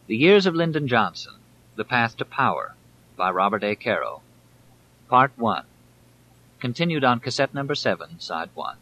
The Years of Lyndon Johnson, The Path to Power, by Robert A. Caro. Part 1. Continued on cassette number 7, side 1.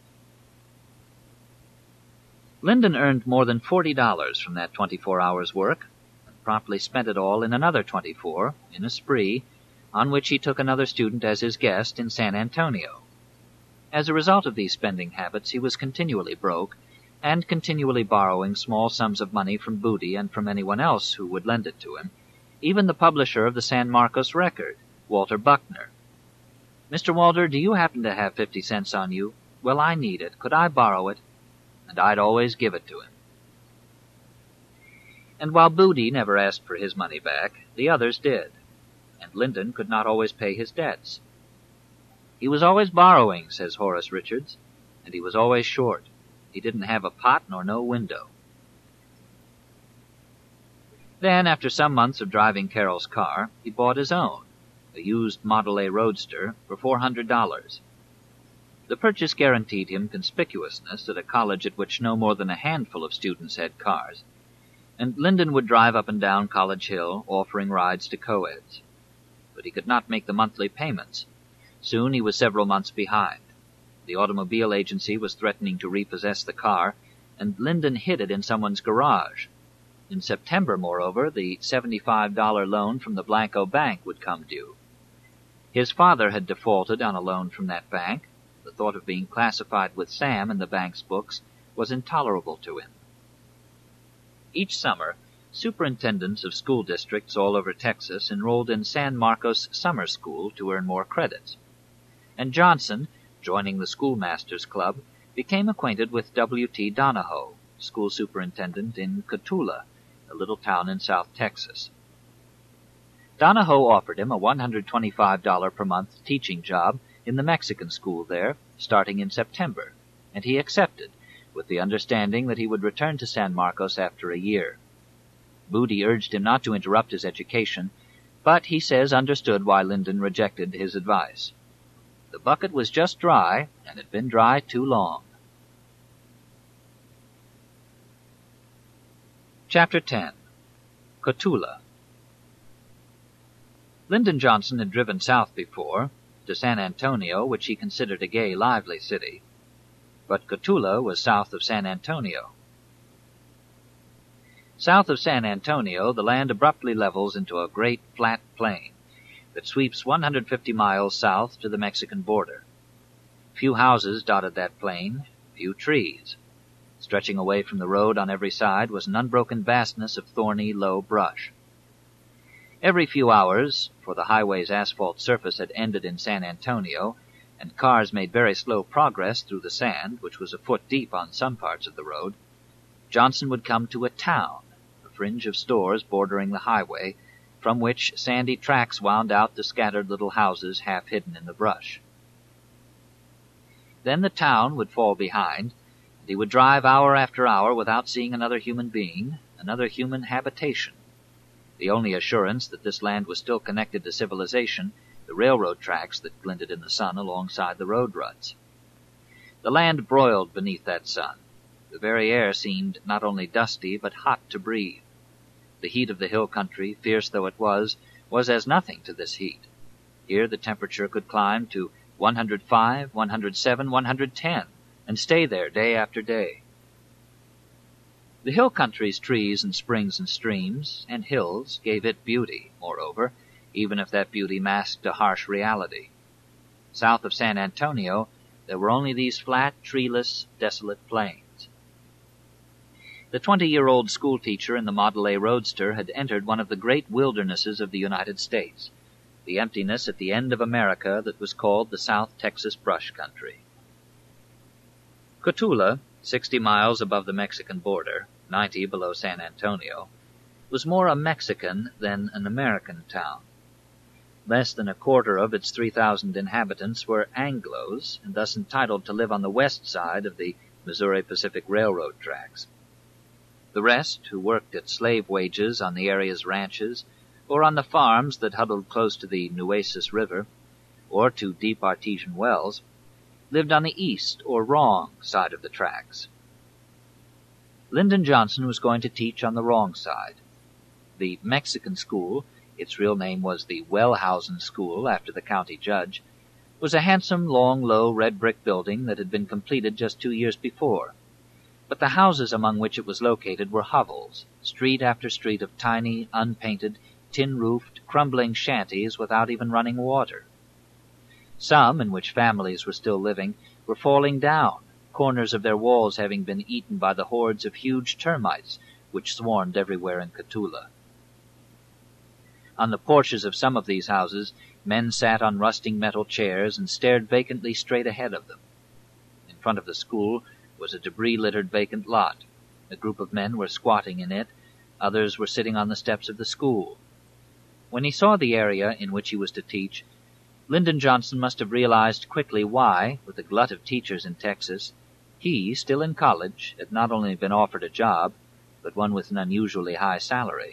Lyndon earned more than $40 from that 24 hours' work, and promptly spent it all in another 24, in a spree, on which he took another student as his guest in San Antonio. As a result of these spending habits, he was continually broke, and continually borrowing small sums of money from Booty and from anyone else who would lend it to him, even the publisher of the San Marcos Record, Walter Buckner. "Mr. Walter, do you happen to have 50 cents on you? Well, I need it. Could I borrow it?" And I'd always give it to him. And while Booty never asked for his money back, the others did, and Lyndon could not always pay his debts. "He was always borrowing," says Horace Richards, "and he was always short. He didn't have a pot nor no window." Then, after some months of driving Carroll's car, he bought his own, a used Model A Roadster, for $400. The purchase guaranteed him conspicuousness at a college at which no more than a handful of students had cars, and Lyndon would drive up and down College Hill, offering rides to co-eds. But he could not make the monthly payments. Soon he was several months behind. The automobile agency was threatening to repossess the car, and Lyndon hid it in someone's garage. In September, moreover, the $75 loan from the Blanco Bank would come due. His father had defaulted on a loan from that bank. The thought of being classified with Sam in the bank's books was intolerable to him. Each summer, superintendents of school districts all over Texas enrolled in San Marcos Summer School to earn more credits. And Johnson, joining the Schoolmasters Club, became acquainted with W.T. Donahoe, school superintendent in Cotulla, a little town in South Texas. Donahoe offered him a $125 per month teaching job in the Mexican school there, starting in September, and he accepted, with the understanding that he would return to San Marcos after a year. Booty urged him not to interrupt his education, but he says understood why Lyndon rejected his advice. The bucket was just dry, and had been dry too long. Chapter 10. Cotulla. Lyndon Johnson had driven south before, to San Antonio, which he considered a gay, lively city. But Cotulla was south of San Antonio. South of San Antonio, the land abruptly levels into a great flat plain that sweeps 150 miles south to the Mexican border. Few houses dotted that plain, few trees. Stretching away from the road on every side was an unbroken vastness of thorny, low brush. Every few hours, for the highway's asphalt surface had ended in San Antonio, and cars made very slow progress through the sand, which was a foot deep on some parts of the road, Johnson would come to a town, a fringe of stores bordering the highway, from which sandy tracks wound out to scattered little houses half hidden in the brush. Then the town would fall behind, and he would drive hour after hour without seeing another human being, another human habitation. The only assurance that this land was still connected to civilization, the railroad tracks that glinted in the sun alongside the road ruts. The land broiled beneath that sun. The very air seemed not only dusty, but hot to breathe. The heat of the hill country, fierce though it was as nothing to this heat. Here the temperature could climb to 105, 107, 110, and stay there day after day. The hill country's trees and springs and streams and hills gave it beauty, moreover, even if that beauty masked a harsh reality. South of San Antonio, there were only these flat, treeless, desolate plains. The 20-year-old schoolteacher in the Model A Roadster had entered one of the great wildernesses of the United States, the emptiness at the end of America that was called the South Texas Brush Country. Cotulla, 60 miles above the Mexican border, 90 below San Antonio, was more a Mexican than an American town. Less than a quarter of its 3,000 inhabitants were Anglos, and thus entitled to live on the west side of the Missouri Pacific Railroad tracks. The rest, who worked at slave wages on the area's ranches, or on the farms that huddled close to the Nueces River, or to deep artesian wells, lived on the east or wrong side of the tracks. Lyndon Johnson was going to teach on the wrong side, The Mexican School, its real name was the Wellhausen School after the county judge, was a handsome, long, low, red-brick building that had been completed just 2 years before. But the houses among which it was located were hovels, street after street of tiny, unpainted, tin-roofed, crumbling shanties without even running water. Some, in which families were still living, were falling down, corners of their walls having been eaten by the hordes of huge termites which swarmed everywhere in Cotulla. On the porches of some of these houses, men sat on rusting metal chairs and stared vacantly straight ahead of them. In front of the school was a debris-littered vacant lot. A group of men were squatting in it. Others were sitting on the steps of the school. When he saw the area in which he was to teach, Lyndon Johnson must have realized quickly why, with a glut of teachers in Texas, he, still in college, had not only been offered a job, but one with an unusually high salary.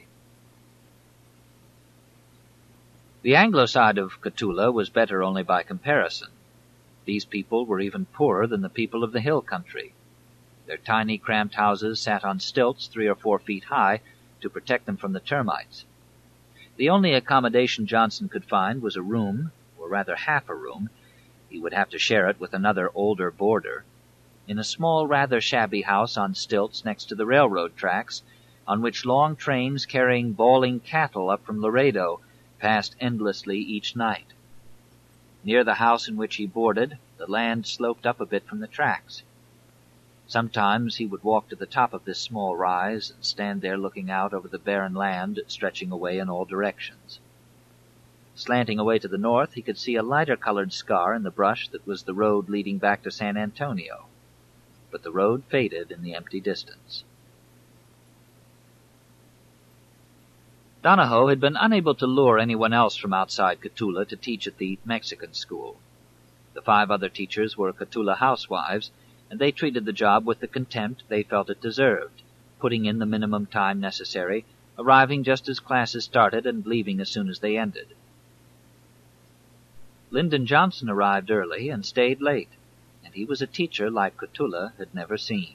The Anglo side of Cotulla was better only by comparison. These people were even poorer than the people of the hill country. Their tiny, cramped houses sat on stilts 3 or 4 feet high to protect them from the termites. The only accommodation Johnson could find was a room, or rather half a room. He would have to share it with another older boarder, in a small, rather shabby house on stilts next to the railroad tracks, on which long trains carrying bawling cattle up from Laredo passed endlessly each night. Near the house in which he boarded, the land sloped up a bit from the tracks. Sometimes he would walk to the top of this small rise and stand there looking out over the barren land stretching away in all directions. Slanting away to the north, he could see a lighter-colored scar in the brush that was the road leading back to San Antonio. But the road faded in the empty distance. Donahoe had been unable to lure anyone else from outside Cotulla to teach at the Mexican school. The 5 other teachers were Cotulla housewives, and they treated the job with the contempt they felt it deserved, putting in the minimum time necessary, arriving just as classes started and leaving as soon as they ended. Lyndon Johnson arrived early and stayed late, and he was a teacher like Cotulla had never seen.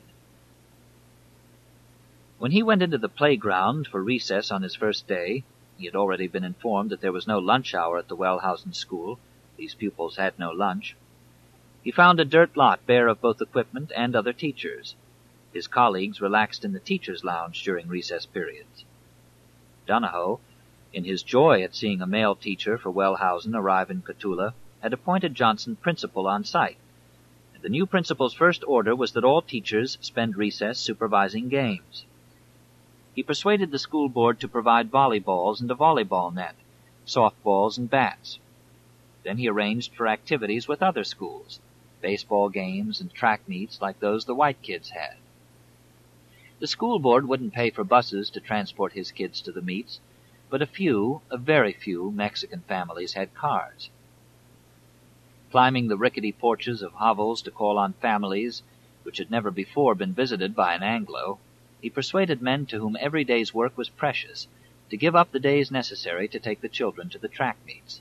When he went into the playground for recess on his first day, he had already been informed that there was no lunch hour at the Wellhausen School. These pupils had no lunch. He found a dirt lot bare of both equipment and other teachers. His colleagues relaxed in the teachers' lounge during recess periods. Donahoe, in his joy at seeing a male teacher for Wellhausen arrive in Cotulla, had appointed Johnson principal on site. And the new principal's first order was that all teachers spend recess supervising games. He persuaded the school board to provide volleyballs and a volleyball net, softballs and bats. Then he arranged for activities with other schools, baseball games and track meets like those the white kids had. The school board wouldn't pay for buses to transport his kids to the meets, but a very few Mexican families had cars. Climbing the rickety porches of hovels to call on families which had never before been visited by an Anglo, he persuaded men to whom every day's work was precious to give up the days necessary to take the children to the track meets.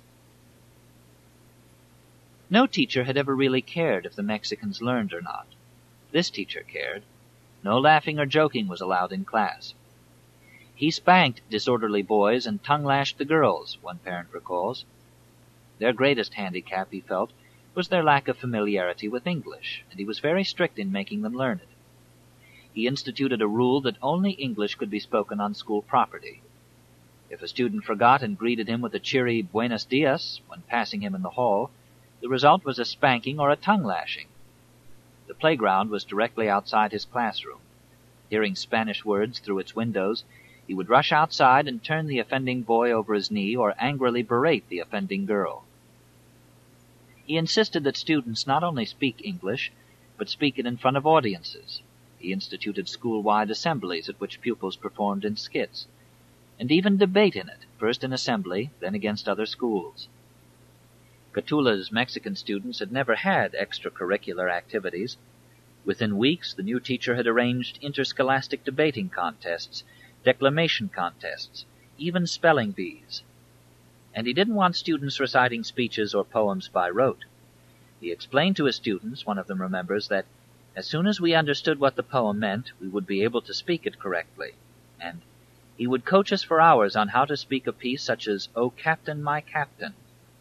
No teacher had ever really cared if the Mexicans learned or not. This teacher cared. No laughing or joking was allowed in class. He spanked disorderly boys and tongue-lashed the girls, one parent recalls. Their greatest handicap, he felt, was their lack of familiarity with English, and he was very strict in making them learn it. He instituted a rule that only English could be spoken on school property. If a student forgot and greeted him with a cheery "Buenos dias" when passing him in the hall, the result was a spanking or a tongue-lashing. The playground was directly outside his classroom. Hearing Spanish words through its windows, he would rush outside and turn the offending boy over his knee or angrily berate the offending girl. He insisted that students not only speak English, but speak it in front of audiences. He instituted school-wide assemblies at which pupils performed in skits, and even debate in it, first in assembly, then against other schools. Cotulla's Mexican students had never had extracurricular activities. Within weeks, the new teacher had arranged interscholastic debating contests, declamation contests, even spelling bees. And he didn't want students reciting speeches or poems by rote. He explained to his students, one of them remembers, that as soon as we understood what the poem meant, we would be able to speak it correctly. And He would coach us for hours on how to speak a piece such as, "O Captain, my Captain."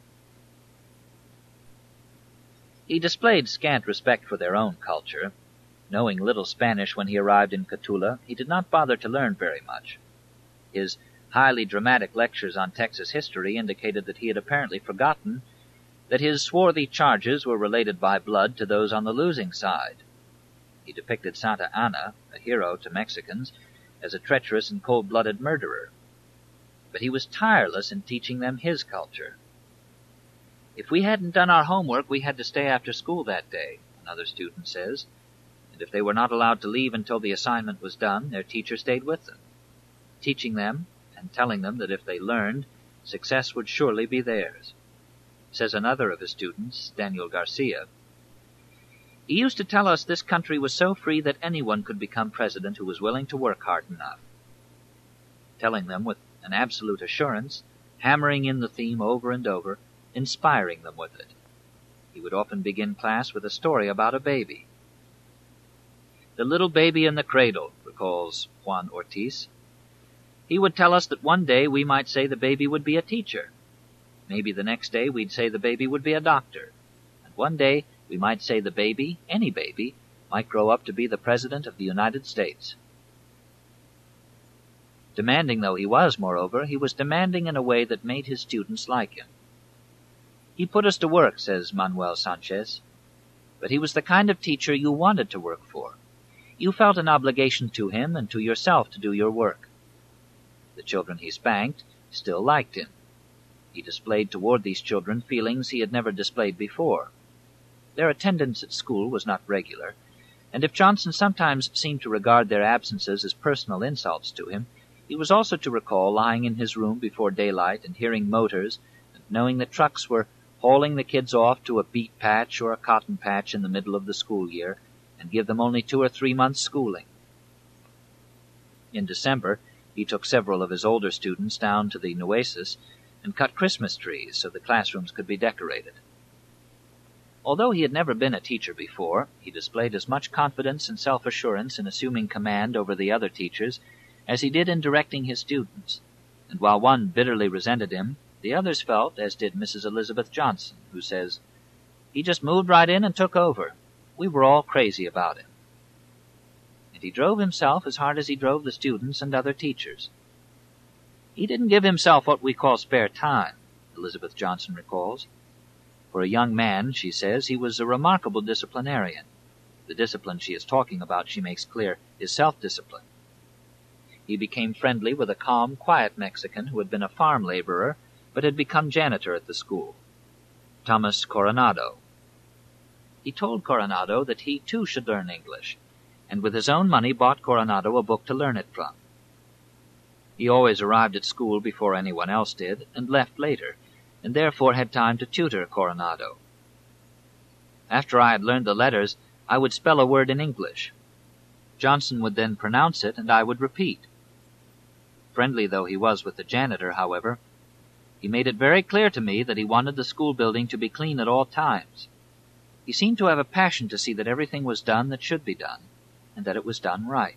He displayed scant respect for their own culture. Knowing little Spanish when he arrived in Cotulla, he did not bother to learn very much. His highly dramatic lectures on Texas history indicated that he had apparently forgotten that his swarthy charges were related by blood to those on the losing side. He depicted Santa Anna, a hero to Mexicans, as a treacherous and cold-blooded murderer. But he was tireless in teaching them his culture. "If we hadn't done our homework, we had to stay after school that day," another student says, and if they were not allowed to leave until the assignment was done, their teacher stayed with them, teaching them and telling them that if they learned, success would surely be theirs. Says another of his students, Daniel Garcia, "He used to tell us this country was so free that anyone could become president who was willing to work hard enough." Telling them with an absolute assurance, hammering in the theme over and over, inspiring them with it. He would often begin class with a story about a baby. "The little baby in the cradle," recalls Juan Ortiz. "He would tell us that one day we might say the baby would be a teacher. Maybe the next day we'd say the baby would be a doctor. And one day we might say the baby, any baby, might grow up to be the President of the United States." Demanding though he was, moreover, he was demanding in a way that made his students like him. "He put us to work," says Manuel Sanchez, "but he was the kind of teacher you wanted to work for. You felt an obligation to him and to yourself to do your work." The children he spanked still liked him. He displayed toward these children feelings he had never displayed before. Their attendance at school was not regular, and if Johnson sometimes seemed to regard their absences as personal insults to him, he was also to recall lying in his room before daylight and hearing motors and knowing that trucks were hauling the kids off to a beet patch or a cotton patch in the middle of the school year and give them only 2 or 3 months' schooling. In December, he took several of his older students down to the Nueces and cut Christmas trees so the classrooms could be decorated. Although he had never been a teacher before, he displayed as much confidence and self-assurance in assuming command over the other teachers as he did in directing his students, and while one bitterly resented him, the others felt, as did Mrs. Elizabeth Johnson, who says, "He just moved right in and took over. We were all crazy about him." And he drove himself as hard as he drove the students and other teachers. "He didn't give himself what we call spare time," Elizabeth Johnson recalls. For a young man, she says, he was a remarkable disciplinarian. The discipline she is talking about, she makes clear, is self-discipline. He became friendly with a calm, quiet Mexican who had been a farm laborer but had become janitor at the school, Thomas Coronado. He told Coronado that he too should learn English, and with his own money bought Coronado a book to learn it from. He always arrived at school before anyone else did, and left later, and therefore had time to tutor Coronado. "After I had learned the letters, I would spell a word in English. Johnson would then pronounce it, and I would repeat." Friendly though he was with the janitor, however, he made it very clear to me that he wanted the school building to be clean at all times. He seemed to have a passion to see that everything was done that should be done, and that it was done right.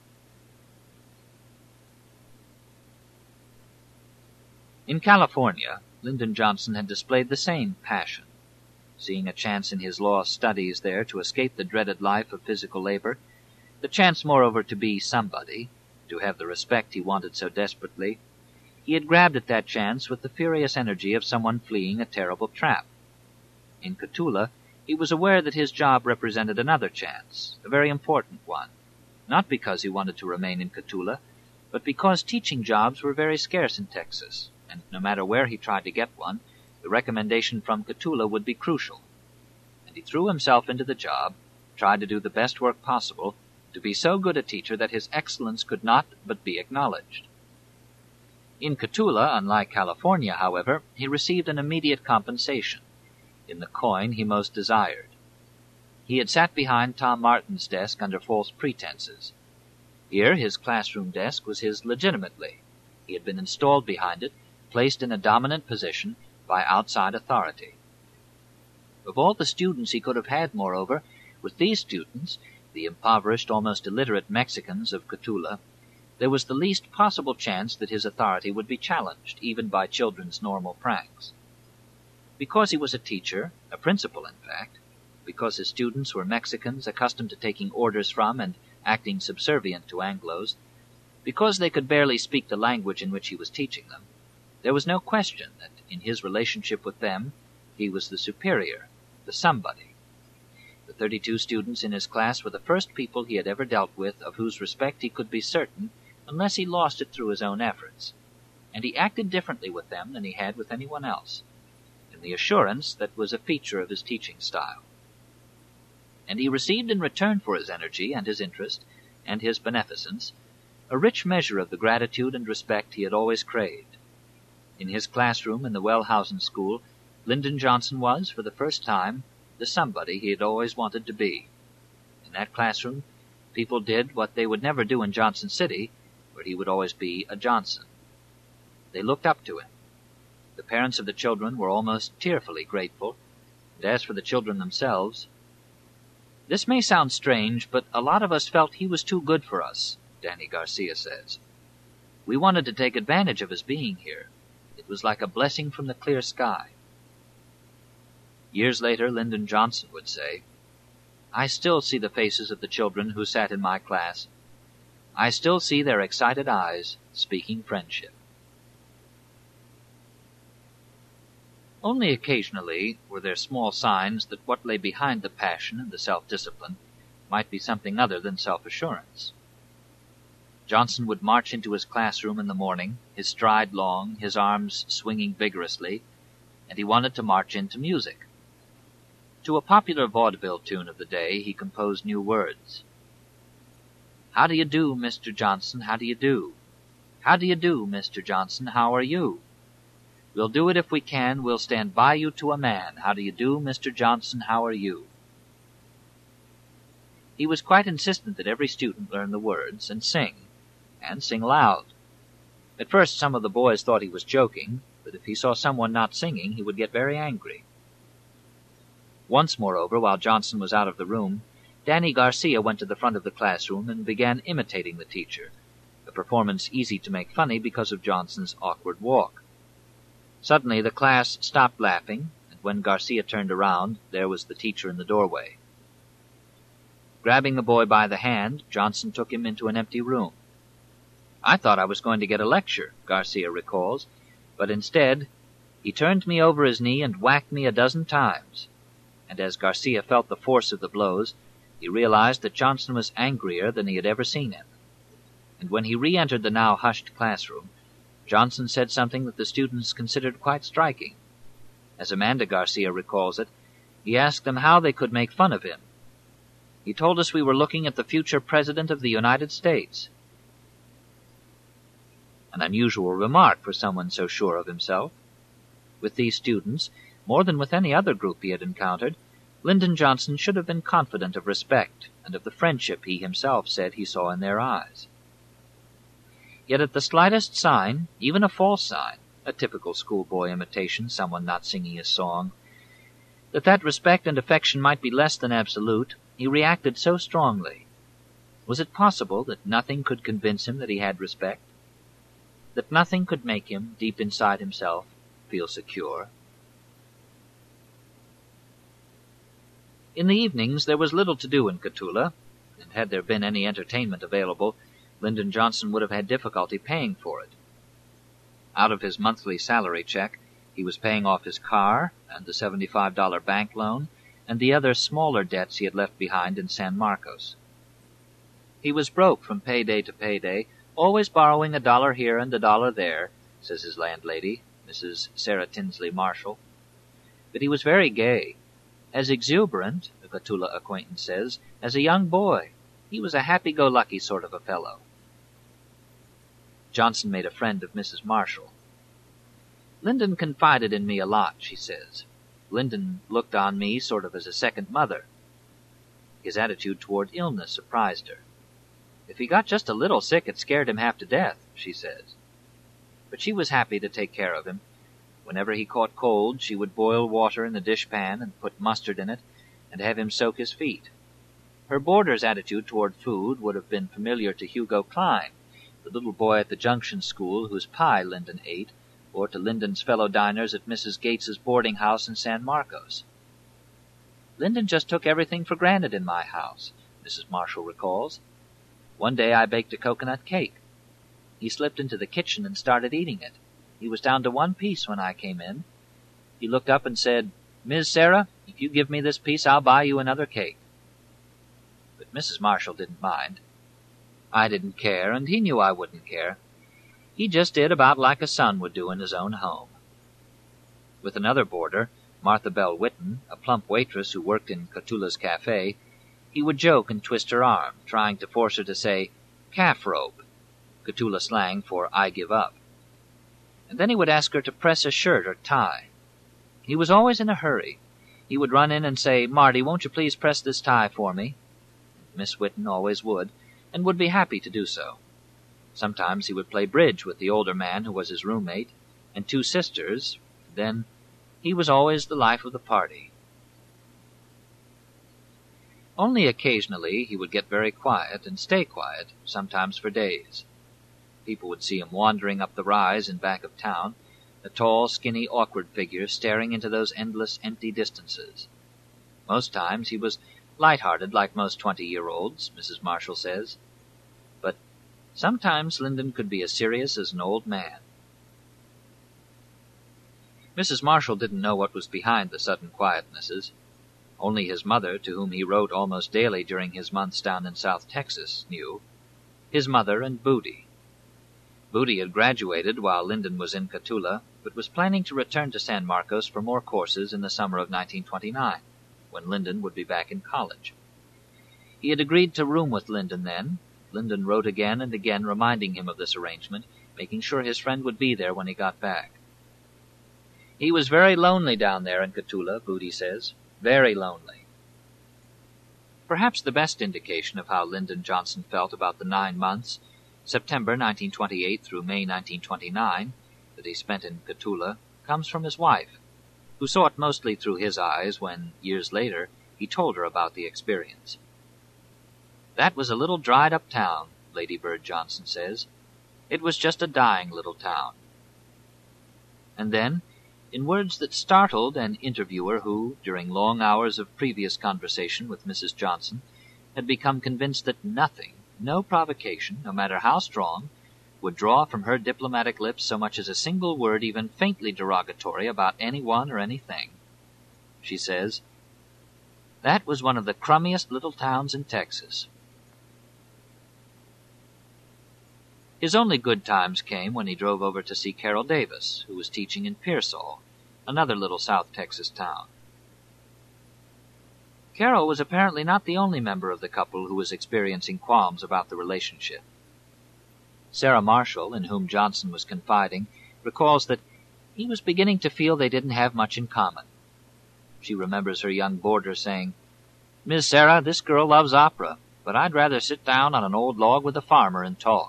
In California, Lyndon Johnson had displayed the same passion. Seeing a chance in his law studies there to escape the dreaded life of physical labor, the chance, moreover, to be somebody, to have the respect he wanted so desperately, he had grabbed at that chance with the furious energy of someone fleeing a terrible trap. In Cotulla, he was aware that his job represented another chance, a very important one, not because he wanted to remain in Cotulla, but because teaching jobs were very scarce in Texas, and no matter where he tried to get one, the recommendation from Cotulla would be crucial. And he threw himself into the job, tried to do the best work possible, to be so good a teacher that his excellence could not but be acknowledged. In Cotulla, unlike California, however, he received an immediate compensation, in the coin he most desired. He had sat behind Tom Martin's desk under false pretenses. Here his classroom desk was his legitimately. He had been installed behind it, placed in a dominant position by outside authority. Of all the students he could have had, moreover, with these students, the impoverished, almost illiterate Mexicans of Cotulla, there was the least possible chance that his authority would be challenged, even by children's normal pranks. Because he was a teacher, a principal in fact, because his students were Mexicans accustomed to taking orders from and acting subservient to Anglos, because they could barely speak the language in which he was teaching them, there was no question that in his relationship with them, he was the superior, the somebody. The 32 students in his class were the first people he had ever dealt with of whose respect he could be certain unless he lost it through his own efforts, and he acted differently with them than he had with anyone else, in the assurance that was a feature of his teaching style. And he received in return for his energy and his interest and his beneficence a rich measure of the gratitude and respect he had always craved. In his classroom in the Wellhausen School, Lyndon Johnson was, for the first time, the somebody he had always wanted to be. In that classroom, people did what they would never do in Johnson City, where he would always be a Johnson. They looked up to him. The parents of the children were almost tearfully grateful, and as for the children themselves, this may sound strange, but a lot of us felt he was too good for us, Danny Garcia says. We wanted to take advantage of his being here. It was like a blessing from the clear sky. Years later, Lyndon Johnson would say, I still see the faces of the children who sat in my class. I still see their excited eyes speaking friendship. Only occasionally were there small signs that what lay behind the passion and the self-discipline might be something other than self-assurance. Johnson would march into his classroom in the morning, his stride long, his arms swinging vigorously, and he wanted to march into music. To a popular vaudeville tune of the day, he composed new words. How do you do, Mr. Johnson, how do you do? How do you do, Mr. Johnson, how are you? We'll do it if we can, we'll stand by you to a man. How do you do, Mr. Johnson, how are you? He was quite insistent that every student learn the words and sing loud. At first some of the boys thought he was joking, but if he saw someone not singing, he would get very angry. Once, moreover, while Johnson was out of the room, Danny Garcia went to the front of the classroom and began imitating the teacher, a performance easy to make funny because of Johnson's awkward walk. Suddenly the class stopped laughing, and when Garcia turned around, there was the teacher in the doorway. Grabbing the boy by the hand, Johnson took him into an empty room. I thought I was going to get a lecture, Garcia recalls, but instead, he turned me over his knee and whacked me 12 times. And as Garcia felt the force of the blows, he realized that Johnson was angrier than he had ever seen him. And when he re-entered the now hushed classroom, Johnson said something that the students considered quite striking. As Amanda Garcia recalls it, he asked them how they could make fun of him. He told us we were looking at the future President of the United States. An unusual remark for someone so sure of himself. With these students, more than with any other group he had encountered, Lyndon Johnson should have been confident of respect and of the friendship he himself said he saw in their eyes. Yet at the slightest sign, even a false sign, a typical schoolboy imitation, someone not singing his song, that respect and affection might be less than absolute, he reacted so strongly. Was it possible that nothing could convince him that he had respect? That nothing could make him, deep inside himself, feel secure? In the evenings there was little to do in Cotulla, and had there been any entertainment available, Lyndon Johnson would have had difficulty paying for it. Out of his monthly salary check, he was paying off his car and the $75 bank loan and the other smaller debts he had left behind in San Marcos. He was broke from payday to payday, always borrowing $1 here and $1 there, says his landlady, Mrs. Sarah Tinsley Marshall. But he was very gay, as exuberant, a Cotulla acquaintance says, as a young boy. He was a happy-go-lucky sort of a fellow. Johnson made a friend of Mrs. Marshall. Lyndon confided in me a lot, she says. Lyndon looked on me sort of as a second mother. His attitude toward illness surprised her. If he got just a little sick, it scared him half to death, she says. But she was happy to take care of him. Whenever he caught cold, she would boil water in the dishpan and put mustard in it and have him soak his feet. Her boarder's attitude toward food would have been familiar to Hugo Klein, the little boy at the Junction School whose pie Lyndon ate, or to Lyndon's fellow diners at Mrs. Gates's boarding house in San Marcos. "Lyndon just took everything for granted in my house," Mrs. Marshall recalls. "One day I baked a coconut cake. He slipped into the kitchen and started eating it. He was down to one piece when I came in. He looked up and said, 'Miss Sarah, if you give me this piece, I'll buy you another cake.' But Mrs. Marshall didn't mind. I didn't care, and he knew I wouldn't care. He just did about like a son would do in his own home." With another boarder, Martha Bell Whitten, a plump waitress who worked in Cotula's cafe, he would joke and twist her arm, trying to force her to say "calf rope," Cotula slang for "I give up." And then he would ask her to press a shirt or tie. He was always in a hurry. He would run in and say, "Marty, won't you please press this tie for me?" Miss Whitten always would, and would be happy to do so. Sometimes he would play bridge with the older man who was his roommate, and two sisters. Then he was always the life of the party. Only occasionally he would get very quiet and stay quiet, sometimes for days. People would see him wandering up the rise in back of town, a tall, skinny, awkward figure staring into those endless, empty distances. Most times he was light-hearted like most 20-year-olds, Mrs. Marshall says. But sometimes Lyndon could be as serious as an old man. Mrs. Marshall didn't know what was behind the sudden quietnesses. Only his mother, to whom he wrote almost daily during his months down in South Texas, knew. His mother and Booty. Booty had graduated while Lyndon was in Cotula, but was planning to return to San Marcos for more courses in the summer of 1929, when Lyndon would be back in college. He had agreed to room with Lyndon then. Lyndon wrote again and again reminding him of this arrangement, making sure his friend would be there when he got back. He was very lonely down there in Cotula, Booty says. Very lonely. Perhaps the best indication of how Lyndon Johnson felt about the 9 months, September 1928 through May 1929, that he spent in Cotula, comes from his wife, who saw it mostly through his eyes when, years later, he told her about the experience. "That was a little dried-up town," Lady Bird Johnson says. "It was just a dying little town." And then, in words that startled an interviewer who, during long hours of previous conversation with Mrs. Johnson, had become convinced that nothing, no provocation, no matter how strong, would draw from her diplomatic lips so much as a single word even faintly derogatory about anyone or anything. She says, "That was one of the crummiest little towns in Texas." His only good times came when he drove over to see Carol Davis, who was teaching in Pearsall, another little South Texas town. Carol was apparently not the only member of the couple who was experiencing qualms about the relationship. Sarah Marshall, in whom Johnson was confiding, recalls that he was beginning to feel they didn't have much in common. She remembers her young boarder saying, "Miss Sarah, this girl loves opera, but I'd rather sit down on an old log with a farmer and talk."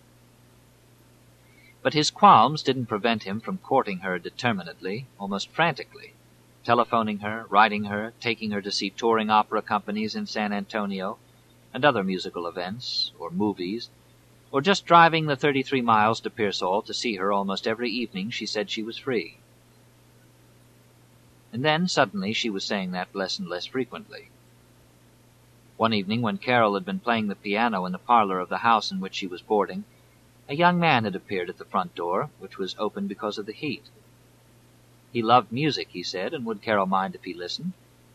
But his qualms didn't prevent him from courting her determinedly, almost frantically, telephoning her, writing her, taking her to see touring opera companies in San Antonio, and other musical events, or movies, or just driving the 33 miles to Pearsall to see her almost every evening she said she was free. And then, suddenly, she was saying that less and less frequently. One evening, when Carol had been playing the piano in the parlor of the house in which she was boarding, a young man had appeared at the front door, which was open because of the heat. He loved music, he said, and would Carol mind if he listened?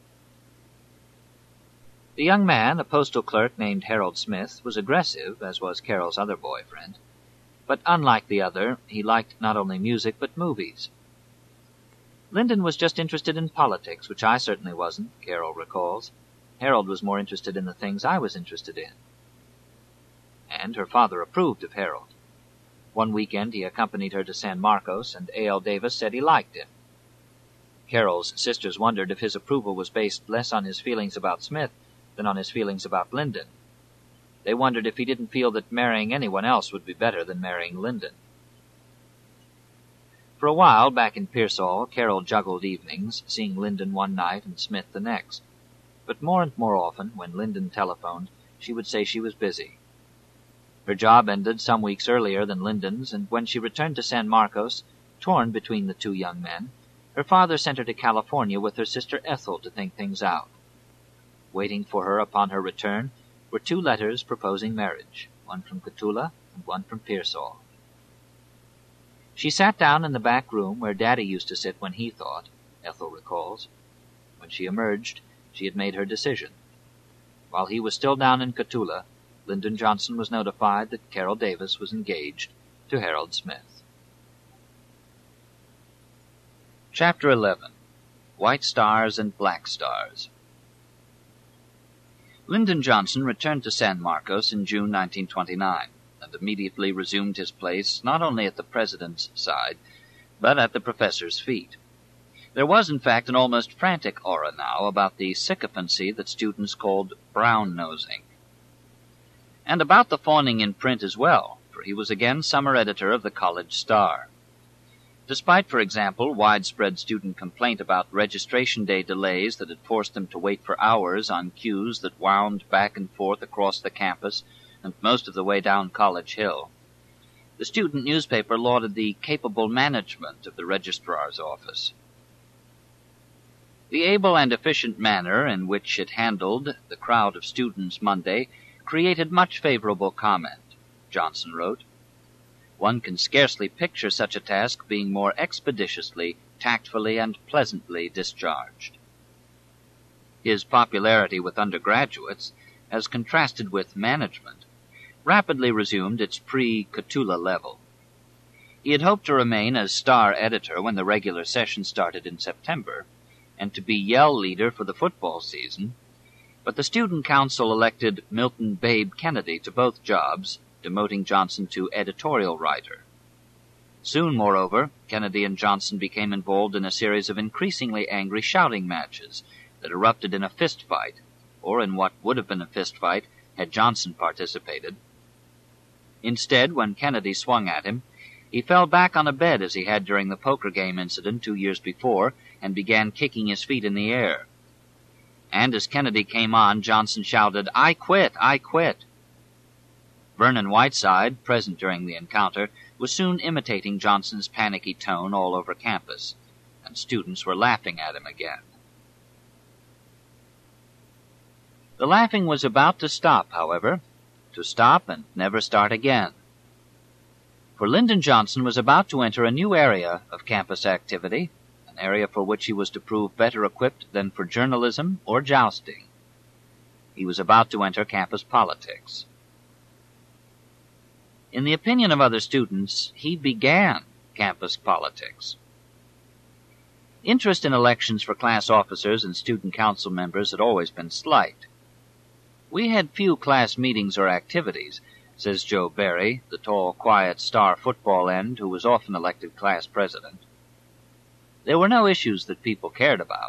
The young man, a postal clerk named Harold Smith, was aggressive, as was Carol's other boyfriend. But unlike the other, he liked not only music but movies. Lyndon was just interested in politics, which I certainly wasn't, Carol recalls. Harold was more interested in the things I was interested in. And her father approved of Harold. One weekend he accompanied her to San Marcos, and A.L. Davis said he liked him. Carol's sisters wondered if his approval was based less on his feelings about Smith than on his feelings about Lyndon. They wondered if he didn't feel that marrying anyone else would be better than marrying Lyndon. For a while, back in Pearsall, Carol juggled evenings, seeing Lyndon one night and Smith the next. But more and more often, when Lyndon telephoned, she would say she was busy. Her job ended some weeks earlier than Lyndon's, and when she returned to San Marcos, torn between the two young men, her father sent her to California with her sister Ethel to think things out. Waiting for her upon her return were 2 letters proposing marriage, one from Cotulla and one from Pearsall. She sat down in the back room where Daddy used to sit when he thought, Ethel recalls. When she emerged, she had made her decision. While he was still down in Cotulla, Lyndon Johnson was notified that Carol Davis was engaged to Harold Smith. Chapter 11. White Stars and Black Stars. Lyndon Johnson returned to San Marcos in June 1929 and immediately resumed his place not only at the president's side, but at the professor's feet. There was, in fact, an almost frantic aura now about the sycophancy that students called brown-nosing. And about the fawning in print as well, for he was again summer editor of the College Star. Despite, for example, widespread student complaint about registration day delays that had forced them to wait for hours on queues that wound back and forth across the campus and most of the way down College Hill, the student newspaper lauded the capable management of the registrar's office. The able and efficient manner in which it handled the crowd of students Monday created much favorable comment, Johnson wrote. One can scarcely picture such a task being more expeditiously, tactfully, and pleasantly discharged. His popularity with undergraduates, as contrasted with management, rapidly resumed its pre-Cotulla level. He had hoped to remain as star editor when the regular session started in September, and to be yell leader for the football season, but the Student Council elected Milton Babe Kennedy to both jobs, demoting Johnson to editorial writer. Soon, moreover, Kennedy and Johnson became involved in a series of increasingly angry shouting matches that erupted in a fist fight, or in what would have been a fist fight had Johnson participated. Instead, when Kennedy swung at him, he fell back on a bed as he had during the poker game incident 2 years before and began kicking his feet in the air. And as Kennedy came on, Johnson shouted, "I quit! I quit!" Vernon Whiteside, present during the encounter, was soon imitating Johnson's panicky tone all over campus, and students were laughing at him again. The laughing was about to stop, however, to stop and never start again. For Lyndon Johnson was about to enter a new area of campus activity, an area for which he was to prove better equipped than for journalism or jousting. He was about to enter campus politics. In the opinion of other students, he began campus politics. Interest in elections for class officers and student council members had always been slight. "We had few class meetings or activities," says Joe Barry, the tall, quiet star football end who was often elected class president. There were no issues that people cared about.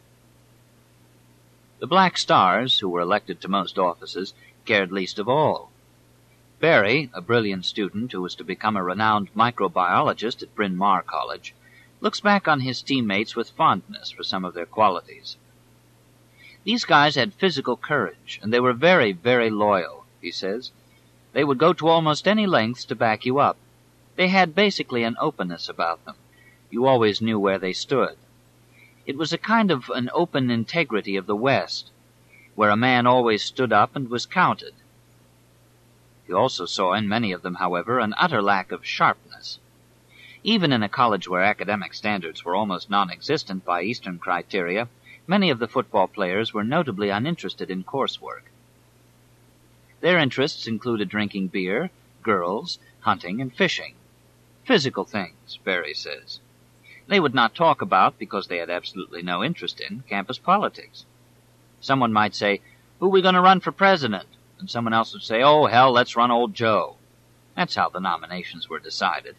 The Black Stars, who were elected to most offices, cared least of all. Barry, a brilliant student who was to become a renowned microbiologist at Bryn Mawr College, looks back on his teammates with fondness for some of their qualities. "These guys had physical courage, and they were very, very loyal," he says. "They would go to almost any lengths to back you up. They had basically an openness about them. You always knew where they stood. It was a kind of an open integrity of the West, where a man always stood up and was counted." He also saw in many of them, however, an utter lack of sharpness. Even in a college where academic standards were almost non-existent by Eastern criteria, many of the football players were notably uninterested in coursework. Their interests included drinking beer, girls, hunting, and fishing. Physical things, Barry says. They would not talk about, because they had absolutely no interest in, campus politics. Someone might say, "Who are we going to run for president?" And someone else would say, "Oh, hell, let's run old Joe." That's how the nominations were decided.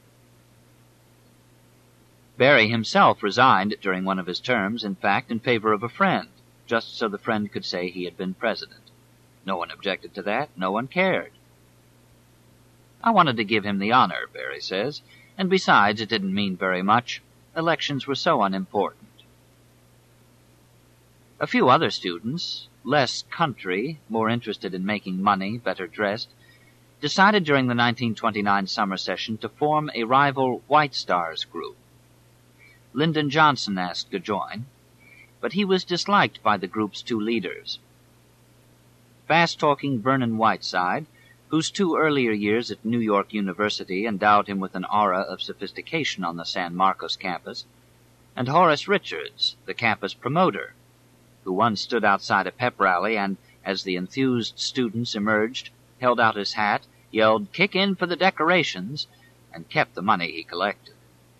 Barry himself resigned during one of his terms, in fact, in favor of a friend, just so the friend could say he had been president. No one objected to that. No one cared. "I wanted to give him the honor," Barry says, "and besides, it didn't mean very much. Elections were so unimportant." A few other students, less country, more interested in making money, better dressed, decided during the 1929 summer session to form a rival White Stars group. Lyndon Johnson asked to join, but he was disliked by the group's two leaders. Fast-talking Vernon Whiteside, whose 2 earlier years at New York University endowed him with an aura of sophistication on the San Marcos campus, and Horace Richards, the campus promoter, who once stood outside a pep rally and, as the enthused students emerged, held out his hat, yelled, "Kick in for the decorations," and kept the money he collected.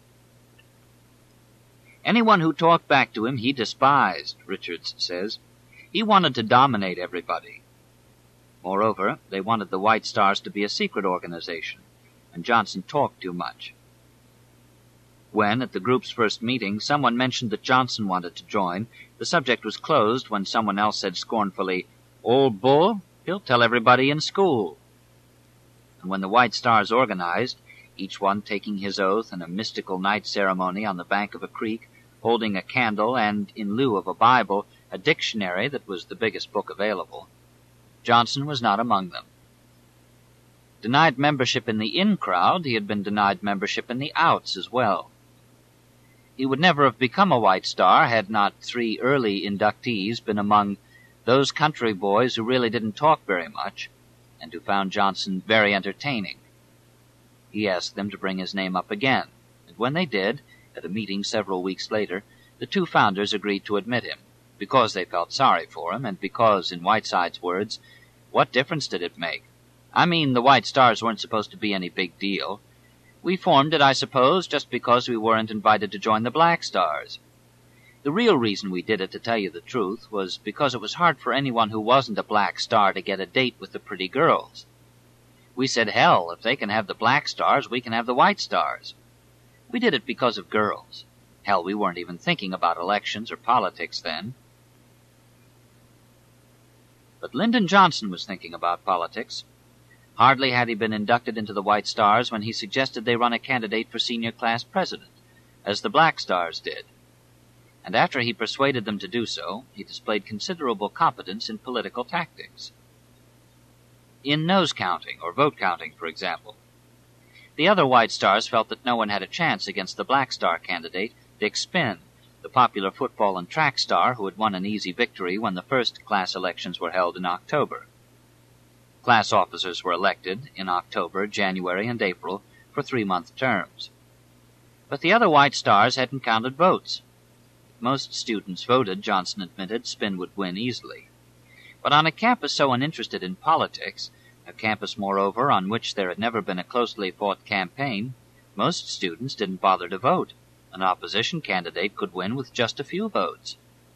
Anyone who talked back to him he despised, Richards says. He wanted to dominate everybody. Moreover, they wanted the White Stars to be a secret organization, and Johnson talked too much. When, at the group's first meeting, someone mentioned that Johnson wanted to join, the subject was closed when someone else said scornfully, "Old bull, he'll tell everybody in school." And when the White Stars organized, each one taking his oath in a mystical night ceremony on the bank of a creek, holding a candle and, in lieu of a Bible, a dictionary that was the biggest book available, Johnson was not among them. Denied membership in the in crowd, he had been denied membership in the outs as well. He would never have become a White Star had not 3 early inductees been among those country boys who really didn't talk very much and who found Johnson very entertaining. He asked them to bring his name up again, and when they did, at a meeting several weeks later, the 2 founders agreed to admit him, because they felt sorry for him, and because, in Whiteside's words, what difference did it make? I mean, the White Stars weren't supposed to be any big deal. We formed it, I suppose, just because we weren't invited to join the Black Stars. The real reason we did it, to tell you the truth, was because it was hard for anyone who wasn't a Black Star to get a date with the pretty girls. We said, hell, if they can have the Black Stars, we can have the White Stars. We did it because of girls. Hell, we weren't even thinking about elections or politics then. But Lyndon Johnson was thinking about politics. Hardly had he been inducted into the White Stars when he suggested they run a candidate for senior class president, as the Black Stars did. And after he persuaded them to do so, he displayed considerable competence in political tactics. In nose counting, or vote counting, for example. The other White Stars felt that no one had a chance against the Black Star candidate, Dick Spinn, the popular football and track star who had won an easy victory when the first class elections were held in October. Class officers were elected in October, January, and April for 3-month terms. But the other White Stars hadn't counted votes. If most students voted, Johnson admitted, Spinn would win easily. But on a campus so uninterested in politics, a campus, moreover, on which there had never been a closely fought campaign, most students didn't bother to vote. An opposition candidate could win with just a few votes.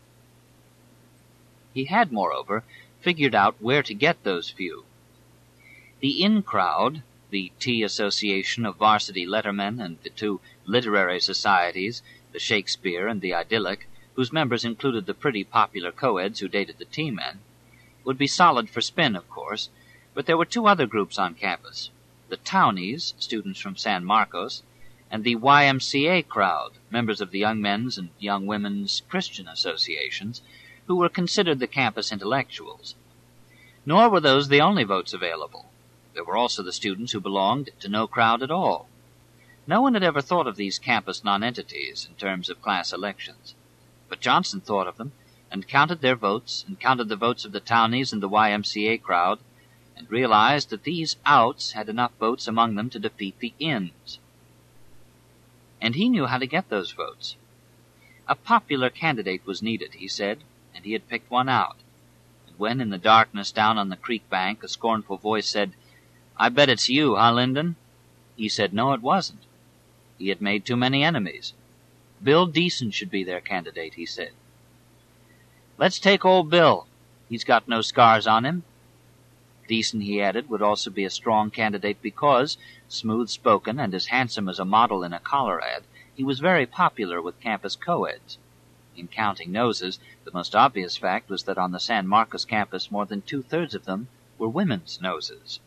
He had, moreover, figured out where to get those few. The in crowd, the Tea Association of varsity lettermen and the 2 literary societies, the Shakespeare and the Idyllic, whose members included the pretty popular co-eds who dated the tea men, would be solid for Spinn, of course, but there were 2 other groups on campus, the Townies, students from San Marcos, and the YMCA crowd, members of the Young Men's and Young Women's Christian associations, who were considered the campus intellectuals. Nor were those the only votes available. There were also the students who belonged to no crowd at all. No one had ever thought of these campus nonentities in terms of class elections. But Johnson thought of them, and counted their votes, and counted the votes of the Townies and the YMCA crowd, and realized that these outs had enough votes among them to defeat the ins. And he knew how to get those votes. A popular candidate was needed, he said, and he had picked one out. And when, in the darkness down on the creek bank, a scornful voice said, "I bet it's you, huh, Lyndon?" he said no, it wasn't. He had made too many enemies. Bill Deason should be their candidate, he said. "Let's take old Bill. He's got no scars on him." Deason, he added, would also be a strong candidate because, smooth-spoken and as handsome as a model in a collar ad, he was very popular with campus co-eds. In counting noses, the most obvious fact was that on the San Marcos campus more than 2/3 of them were women's noses.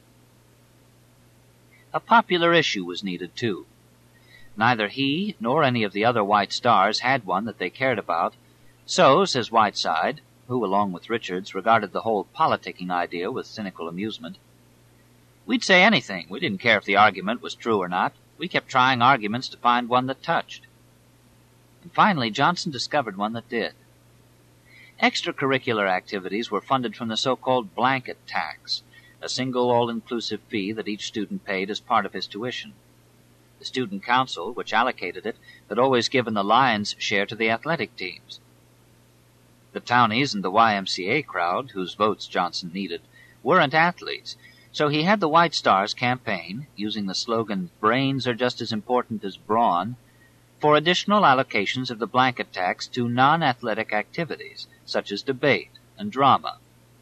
A popular issue was needed, too. Neither he nor any of the other White Stars had one that they cared about, so, says Whiteside, who, along with Richards, regarded the whole politicking idea with cynical amusement, We'd say anything. We didn't care if the argument was true or not. We kept trying arguments to find one that touched. And finally, Johnson discovered one that did. Extracurricular activities were funded from the so-called blanket tax, a single all-inclusive fee that each student paid as part of his tuition. The student council, which allocated it, had always given the lion's share to the athletic teams. The townies and the YMCA crowd, whose votes Johnson needed, weren't athletes, so he had the White Stars campaign, using the slogan, "Brains are just as important as brawn," for additional allocations of the blanket tax to non-athletic activities, such as debate and drama.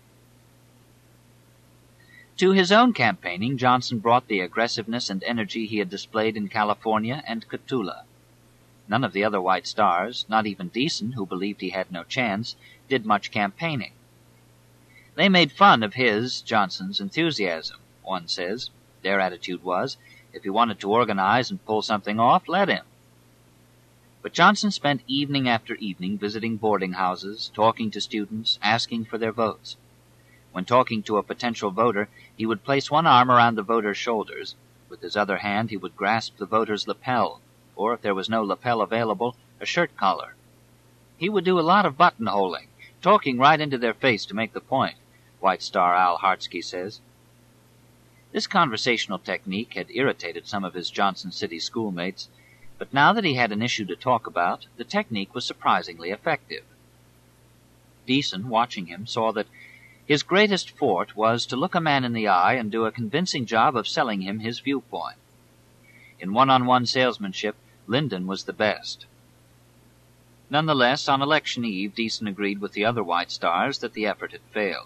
To his own campaigning, Johnson brought the aggressiveness and energy he had displayed in California and Cotulla. None of the other White Stars, not even Deason, who believed he had no chance, did much campaigning. They made fun of Johnson's enthusiasm, one says. Their attitude was, if he wanted to organize and pull something off, let him. But Johnson spent evening after evening visiting boarding houses, talking to students, asking for their votes. When talking to a potential voter, he would place one arm around the voter's shoulders. With his other hand, he would grasp the voter's lapel, or if there was no lapel available, a shirt collar. He would do a lot of buttonholing, talking right into their face to make the point, White Star Al Hartsky says. This conversational technique had irritated some of his Johnson City schoolmates, but now that he had an issue to talk about, the technique was surprisingly effective. Deason, watching him, saw that his greatest forte was to look a man in the eye and do a convincing job of selling him his viewpoint. In one-on-one salesmanship, Lyndon was the best. Nonetheless, on election eve, Deason agreed with the other White Stars that the effort had failed.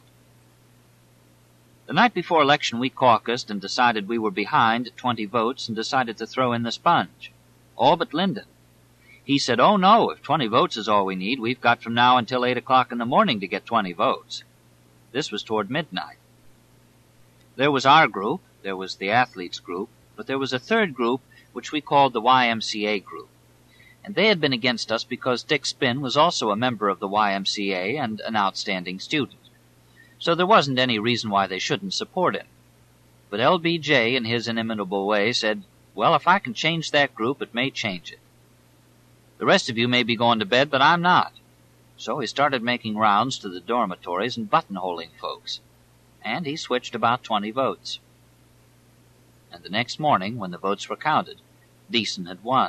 The night before election, we caucused and decided we were behind 20 votes and decided to throw in the sponge. All but Lyndon. He said, "Oh no, if 20 votes is all we need, we've got from now until 8 o'clock in the morning to get 20 votes. This was toward midnight. There was our group, there was the athletes group, but there was a third group which we called the YMCA group. And they had been against us because Dick Spinn was also a member of the YMCA and an outstanding student. So there wasn't any reason why they shouldn't support him. But LBJ, in his inimitable way, said, "Well, if I can change that group, it may change it. The rest of you may be going to bed, but I'm not." So he started making rounds to the dormitories and buttonholing folks. And he switched about 20 votes. And the next morning, when the votes were counted, Deason had won.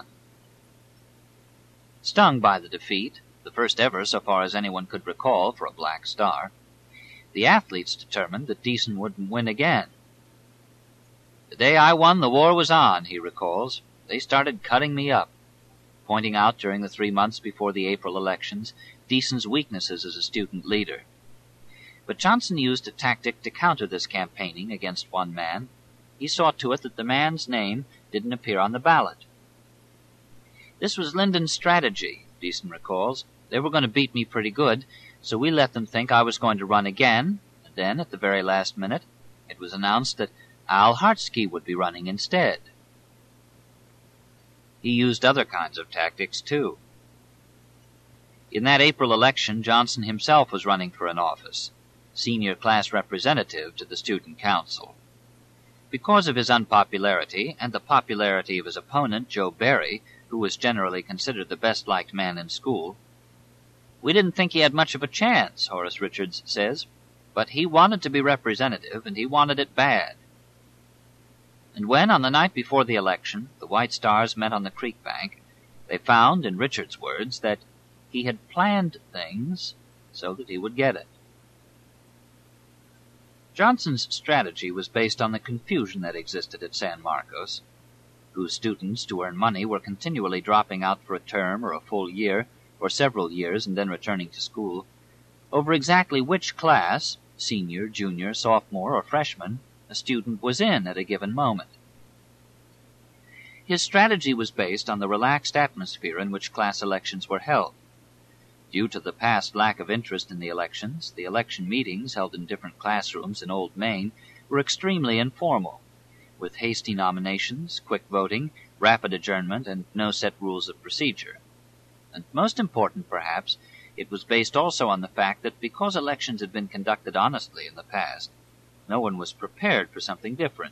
Stung by the defeat, the first ever so far as anyone could recall for a Black Star, the athletes determined that Deason wouldn't win again. "The day I won, the war was on," he recalls. "They started cutting me up," pointing out during the 3 months before the April elections Deason's weaknesses as a student leader. But Johnson used a tactic to counter this campaigning against one man. He saw to it that the man's name didn't appear on the ballot. "This was Lyndon's strategy," Deason recalls. "They were going to beat me pretty good, so we let them think I was going to run again, and then, at the very last minute, it was announced that Al Hartsky would be running instead." He used other kinds of tactics, too. In that April election, Johnson himself was running for an office, senior class representative to the student council. Because of his unpopularity and the popularity of his opponent, Joe Barry, who was generally considered the best-liked man in school, "We didn't think he had much of a chance," Horace Richards says, "but he wanted to be representative, and he wanted it bad." And when, on the night before the election, the White Stars met on the creek bank, they found, in Richards' words, that he had planned things so that he would get it. Johnson's strategy was based on the confusion that existed at San Marcos, whose students, to earn money, were continually dropping out for a term or a full year, or several years and then returning to school, over exactly which class, senior, junior, sophomore, or freshman, a student was in at a given moment. His strategy was based on the relaxed atmosphere in which class elections were held. Due to the past lack of interest in the elections, the election meetings held in different classrooms in Old Main were extremely informal, with hasty nominations, quick voting, rapid adjournment, and no set rules of procedure. And most important, perhaps, it was based also on the fact that because elections had been conducted honestly in the past, No one was prepared for something different.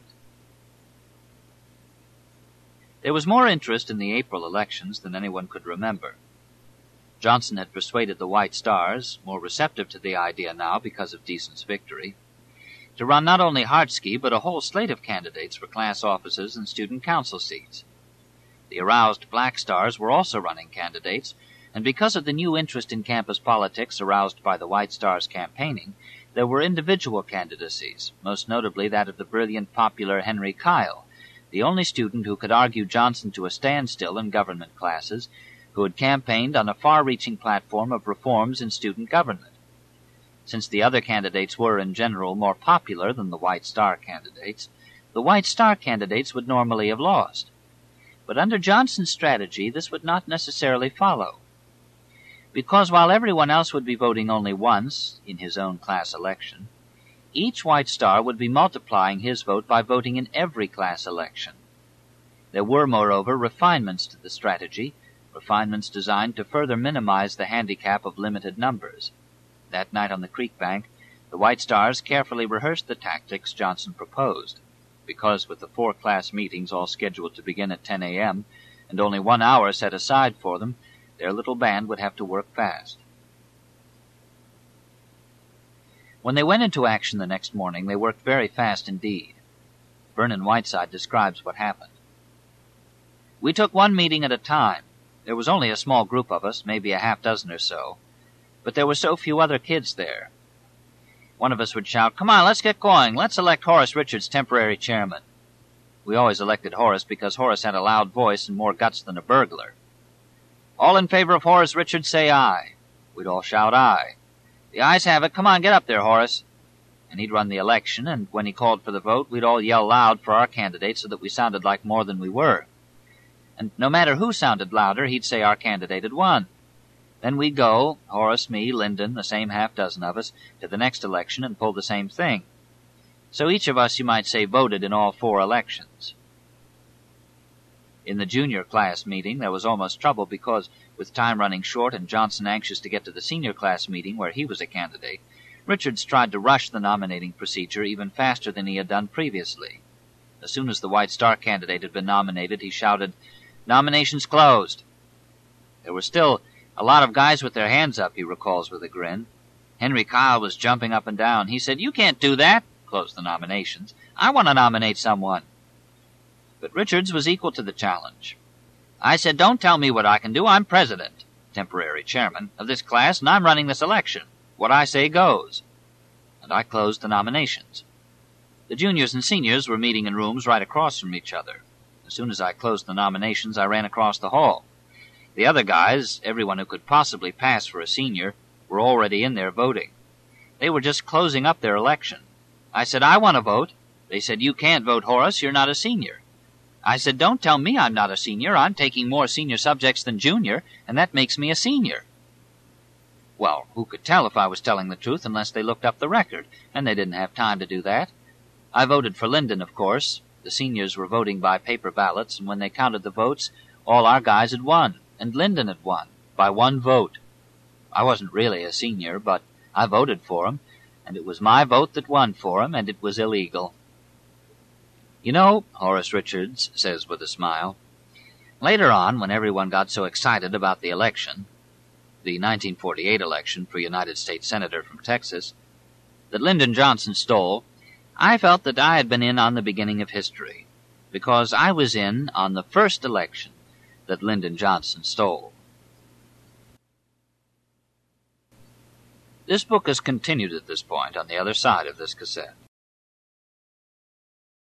There was more interest in the April elections than anyone could remember. Johnson had persuaded the White Stars, more receptive to the idea now because of Deason's victory, to run not only Hartski but a whole slate of candidates for class offices and student council seats. The aroused Black Stars were also running candidates, and because of the new interest in campus politics aroused by the White Stars campaigning, there were individual candidacies, most notably that of the brilliant popular Henry Kyle, the only student who could argue Johnson to a standstill in government classes, who had campaigned on a far-reaching platform of reforms in student government. Since the other candidates were, in general, more popular than the White Star candidates, the White Star candidates would normally have lost. But under Johnson's strategy, this would not necessarily follow. Because while everyone else would be voting only once in his own class election, each White Star would be multiplying his vote by voting in every class election. There were, moreover, refinements to the strategy, refinements designed to further minimize the handicap of limited numbers. That night on the creek bank, the White Stars carefully rehearsed the tactics Johnson proposed, because with the 4 class meetings all scheduled to begin at 10 a.m. and only 1 hour set aside for them, their little band would have to work fast. When they went into action the next morning, they worked very fast indeed. Vernon Whiteside describes what happened. We took one meeting at a time. There was only a small group of us, maybe a half dozen or so, but there were so few other kids there. One of us would shout, "Come on, let's get going. Let's elect Horace Richards temporary chairman." We always elected Horace because Horace had a loud voice and more guts than a burglar. "All in favor of Horace Richards, say aye." We'd all shout aye. "The ayes have it. Come on, get up there, Horace." And he'd run the election, and when he called for the vote, we'd all yell loud for our candidate so that we sounded like more than we were. And no matter who sounded louder, he'd say our candidate had won. Then we'd go, Horace, me, Lyndon, the same half dozen of us, to the next election and pull the same thing. So each of us, you might say, voted in all 4 elections. In the junior class meeting, there was almost trouble because, with time running short and Johnson anxious to get to the senior class meeting where he was a candidate, Richards tried to rush the nominating procedure even faster than he had done previously. As soon as the White Star candidate had been nominated, he shouted, "Nominations closed." There were still a lot of guys with their hands up, he recalls with a grin. Henry Kyle was jumping up and down. He said, "You can't do that." Close the nominations. "I want to nominate someone." But Richards was equal to the challenge. "I said, don't tell me what I can do. I'm president, temporary chairman, of this class, and I'm running this election. What I say goes." And I closed the nominations. The juniors and seniors were meeting in rooms right across from each other. As soon as I closed the nominations, I ran across the hall. The other guys, everyone who could possibly pass for a senior, were already in there voting. They were just closing up their election. I said, "I want to vote." They said, "You can't vote, Horace. You're not a senior." I said, "Don't tell me I'm not a senior. I'm taking more senior subjects than junior, and that makes me a senior." Well, who could tell if I was telling the truth unless they looked up the record, and they didn't have time to do that. I voted for Lyndon, of course. The seniors were voting by paper ballots, and when they counted the votes, all our guys had won, and Lyndon had won, by 1 vote. I wasn't really a senior, but I voted for him, and it was my vote that won for him, and it was illegal. "You know," Horace Richards says with a smile, "later on, when everyone got so excited about the election, the 1948 election for United States Senator from Texas, that Lyndon Johnson stole, I felt that I had been in on the beginning of history, because I was in on the first election that Lyndon Johnson stole." This book is continued at this point on the other side of this cassette.